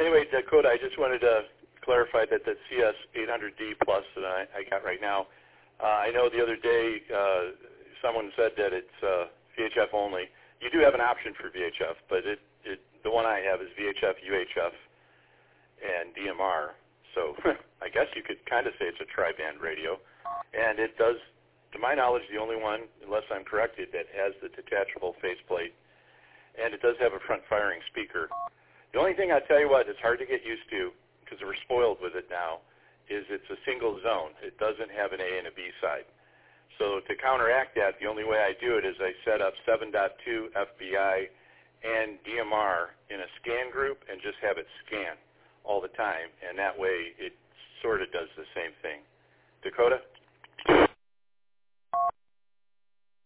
anyway, Dakota, I just wanted to clarify that the CS800D Plus that I got right now, I know the other day someone said that it's VHF only. You do have an option for VHF, but the one I have is VHF, UHF, and DMR. So I guess you could kind of say it's a tri-band radio. And it does, to my knowledge, the only one, unless I'm corrected, that has the detachable faceplate. And it does have a front-firing speaker. The only thing I tell you what, it's hard to get used to, because we're spoiled with it now, is it's a single zone. It doesn't have an A and a B side. So to counteract that, the only way I do it is I set up 7.2 FBI and DMR in a scan group and just have it scan all the time, and that way it sort of does the same thing. Dakota?